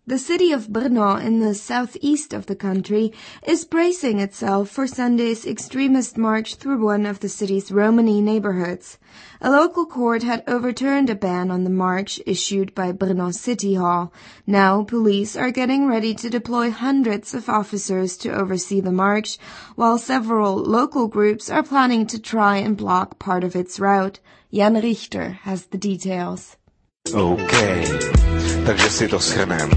The city of Brno in the southeast of the country is bracing itself for Sunday's extremist march through one of the city's Romani neighborhoods. A local court had overturned a ban on the march issued by Brno City Hall. Now police are getting ready to deploy hundreds of officers to oversee the march, while several local groups are planning to try and block part of its route. Jan Richter has the details. OK, takže si to shrnem.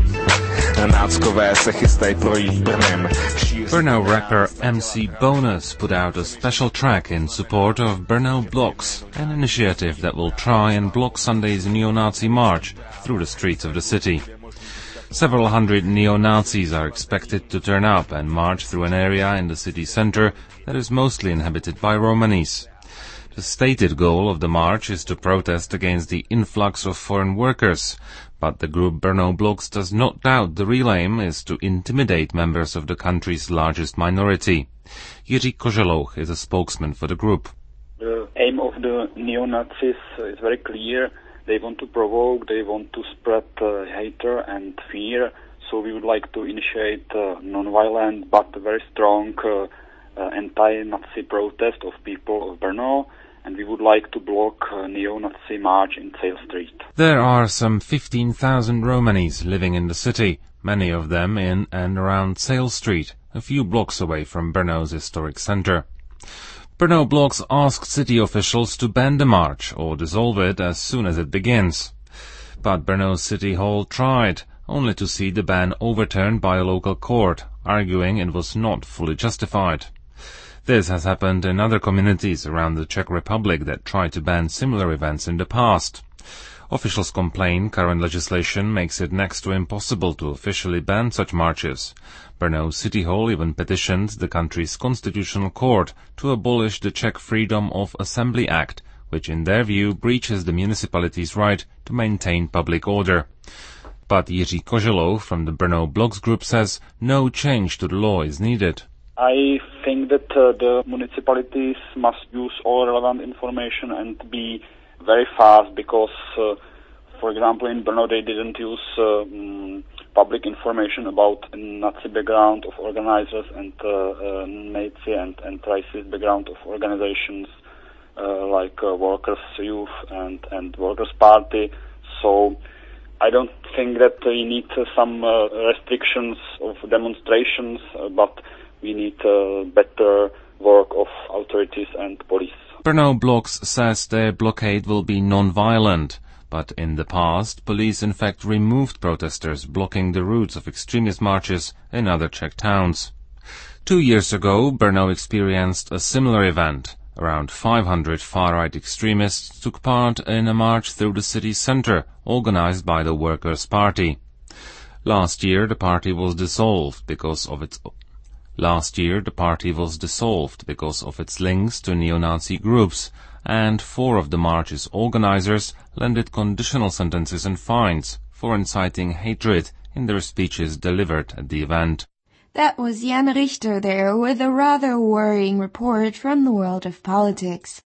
Náckové se chystají projít Brnem. Brno rapper MC Bonus put out a special track in support of Brno Blocks, an initiative that will try and block Sunday's neo-Nazi march through the streets of the city. Several hundred neo-Nazis are expected to turn up and march through an area in the city center that is mostly inhabited by Romanis. The stated goal of the march is to protest against the influx of foreign workers, but the group Brno Blocks does not doubt the real aim is to intimidate members of the country's largest minority. Jiří Koželouch is a spokesman for the group. The aim of the neo-Nazis is very clear. They want to provoke, they want to spread hatred and fear, so we would like to initiate non-violent but very strong anti-Nazi protest of people of Brno, and we would like to block neo-Nazi march in Sale Street. There are some 15,000 Romanis living in the city, many of them in and around Sale Street, a few blocks away from Brno's historic center. Brno Blocks asked city officials to ban the march or dissolve it as soon as it begins. But Brno City Hall tried, only to see the ban overturned by a local court, arguing it was not fully justified. This has happened in other communities around the Czech Republic that tried to ban similar events in the past. Officials complain current legislation makes it next to impossible to officially ban such marches. Brno City Hall even petitioned the country's constitutional court to abolish the Czech Freedom of Assembly Act, which in their view breaches the municipality's right to maintain public order. But Jiří Koželouch from the Brno Blocks group says no change to the law is needed. I think that the municipalities must use all relevant information and be very fast because, for example, in Brno they didn't use public information about Nazi background of organizers and Nazi and racist background of organizations like Workers' Youth and Workers' Party. So I don't think that we need some restrictions of demonstrations, but we need better work of authorities and police. Brno Blocks says their blockade will be non-violent, but in the past, police in fact removed protesters blocking the routes of extremist marches in other Czech towns. 2 years ago, Brno experienced a similar event. Around 500 far-right extremists took part in a march through the city center, organized by the Workers' Party. Last year, the party was dissolved because of its links to neo-Nazi groups, and 4 of the march's organizers landed conditional sentences and fines for inciting hatred in their speeches delivered at the event. That was Jan Richter there with a rather worrying report from the world of politics.